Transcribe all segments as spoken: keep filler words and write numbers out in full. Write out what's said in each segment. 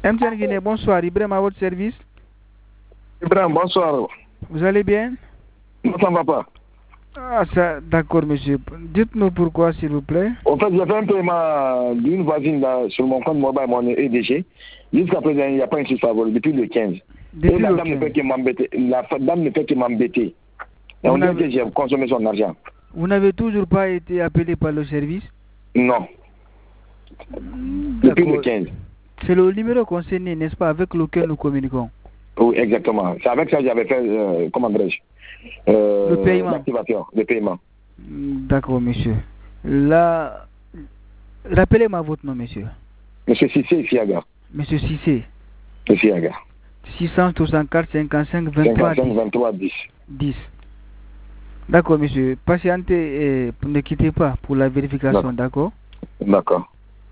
M T N Guinée, bonsoir. Ibrahim à votre service. Ibrahim, bonsoir. Vous allez bien? Non, ça ne va pas. Ah, ça, d'accord, monsieur. Dites-nous pourquoi, s'il vous plaît. En fait, j'ai fait un paiement d'une voisine là, sur mon compte mobile, mon E D G. Jusqu'à présent, il n'y a pas un chiffre favori depuis le quinze. Depuis Et la le dame quinze. ne fait que m'embêter. La dame ne fait que m'embêter. Et on dit que j'ai consommé son argent. Vous n'avez toujours pas été appelé par le service? Non. Depuis le quinze. C'est le numéro concerné, n'est-ce pas, avec lequel nous communiquons? Oui, exactement. C'est avec ça que j'avais fait, euh, comment dirais-je, euh, le paiement. L'activation, le paiement. D'accord, monsieur. Là, rappelez-moi votre nom, monsieur. Monsieur Cissé Siaga. Monsieur Cissé. Siaga. six cent soixante-quatre cinquante-cinq vingt-trois dix. dix. D'accord, monsieur. Patientez et ne quittez pas pour la vérification, d'accord? D'accord.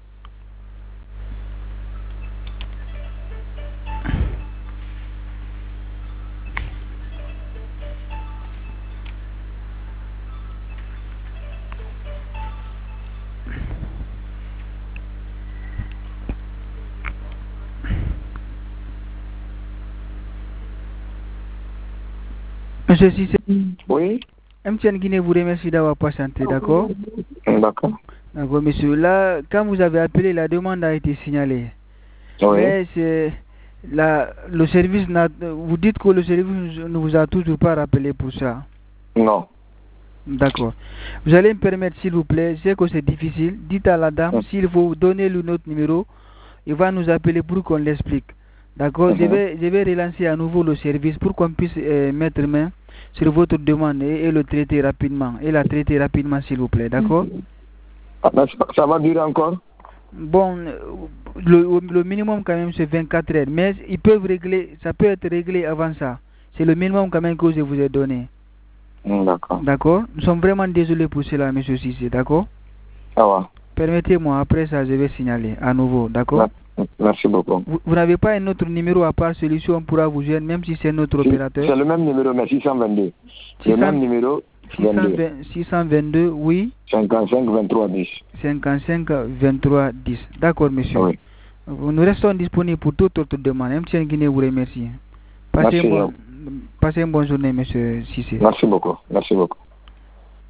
Monsieur Cissé. Oui. M T N Guinée vous remercie d'avoir patienté, d'accord? D'accord. D'accord, monsieur. Là, quand vous avez appelé, la demande a été signalée. Oui. Mais c'est la, le service, vous dites que le service ne vous a toujours pas rappelé pour ça. Non. D'accord. Vous allez me permettre, s'il vous plaît, je sais que c'est difficile. Dites à la dame, s'il faut donner le notre numéro, il va nous appeler pour qu'on l'explique. D'accord. Mm-hmm. je, vais, je vais relancer à nouveau le service pour qu'on puisse euh, mettre main sur votre demande et, et le traiter rapidement. Et la traiter rapidement, s'il vous plaît. D'accord. Ah, ça va durer encore? Bon, le, le minimum quand même c'est vingt-quatre heures. Mais ils peuvent régler, ça peut être réglé avant ça. C'est le minimum quand même que je vous ai donné. D'accord. D'accord. Nous sommes vraiment désolés pour cela, monsieur Cissé. D'accord. Ça va. Permettez-moi, après ça, je vais signaler à nouveau. D'accord. Merci beaucoup. Vous, vous n'avez pas un autre numéro à part celui-ci, on pourra vous joindre, même si c'est notre si, opérateur? C'est le même numéro, mais six cent vingt-deux. six cents, le même numéro. six cent vingt-deux, oui. cinquante-cinq vingt-trois dix. cinquante-cinq vingt-trois dix. D'accord, monsieur. Oui. Nous restons disponibles pour toute autre demande. M T N Guinée vous remercie. Passez, Merci, bon, passez une bonne journée, monsieur Cissé. Merci beaucoup. Merci beaucoup.